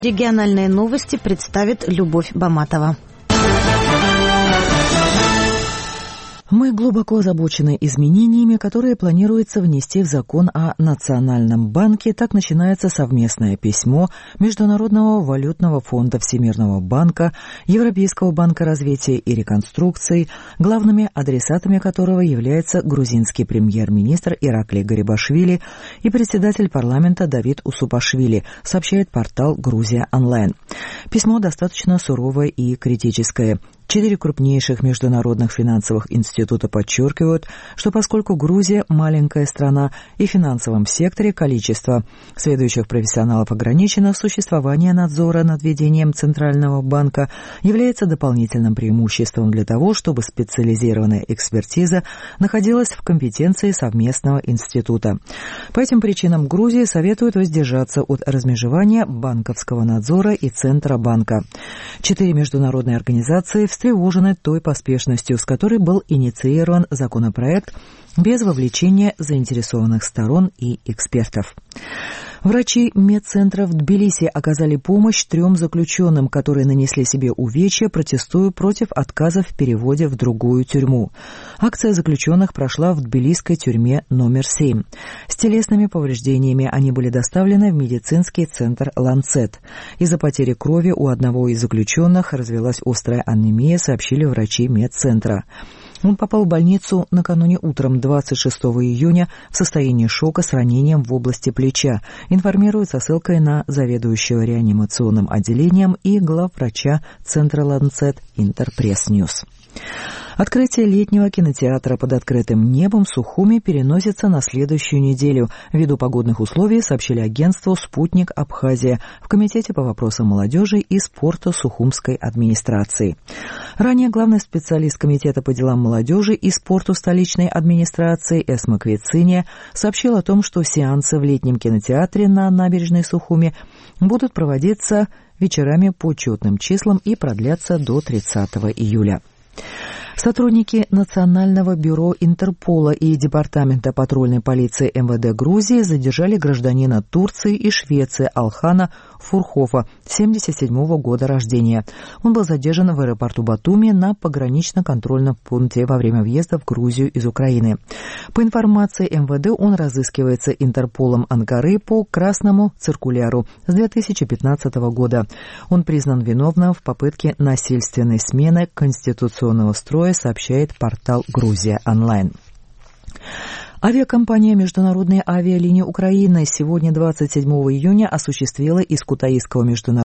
Региональные новости представит Любовь Баматова. Мы глубоко озабочены изменениями, которые планируется внести в закон о Национальном банке. Так начинается совместное письмо Международного валютного фонда Всемирного банка, Европейского банка развития и реконструкции, главными адресатами которого является грузинский премьер-министр Ираклий Гарибашвили и председатель парламента Давид Усупашвили, сообщает портал «Грузия онлайн». Письмо достаточно суровое и критическое. 4 крупнейших международных финансовых института подчеркивают, что поскольку Грузия – маленькая страна и в финансовом секторе количество следующих профессионалов ограничено, существование надзора над ведением Центрального банка является дополнительным преимуществом для того, чтобы специализированная экспертиза находилась в компетенции совместного института. По этим причинам Грузии советуют воздержаться от размежевания банковского надзора и Центробанка. 4 международные организации встревожены той поспешностью, с которой был инициирован законопроект без вовлечения заинтересованных сторон и экспертов. Врачи медцентра в Тбилиси оказали помощь 3 заключенным, которые нанесли себе увечья, протестуя против отказа в переводе в другую тюрьму. Акция заключенных прошла в тбилисской тюрьме номер 7. С телесными повреждениями они были доставлены в медицинский центр «Ланцет». Из-за потери крови у одного из заключенных развилась острая анемия, сообщили врачи медцентра. Он попал в больницу накануне утром 26 июня в состоянии шока с ранением в области плеча, информирует со ссылкой на заведующего реанимационным отделением и главврача центра «Ланцет» Интерпресс-Ньюс. Открытие летнего кинотеатра под открытым небом в Сухуми переносится на следующую неделю. Ввиду погодных условий, сообщили агентству «Спутник Абхазия» в Комитете по вопросам молодежи и спорта Сухумской администрации. Ранее главный специалист Комитета по делам молодежи и спорту столичной администрации Эсма Квициния сообщил о том, что сеансы в летнем кинотеатре на набережной Сухуми будут проводиться вечерами по четным числам и продлятся до 30 июля. Сотрудники Национального бюро Интерпола и Департамента патрульной полиции МВД Грузии задержали гражданина Турции и Швеции Алхана Фурхофа, 1977 года рождения. Он был задержан в аэропорту Батуми на погранично-контрольном пункте во время въезда в Грузию из Украины. По информации МВД, он разыскивается Интерполом Анкары по красному циркуляру с 2015 года. Он признан виновным в попытке насильственной смены конституционного строя, сообщает портал «Грузия онлайн». Авиакомпания «Международные авиалинии Украины» сегодня, 27 июня, осуществила из Кутаисского международного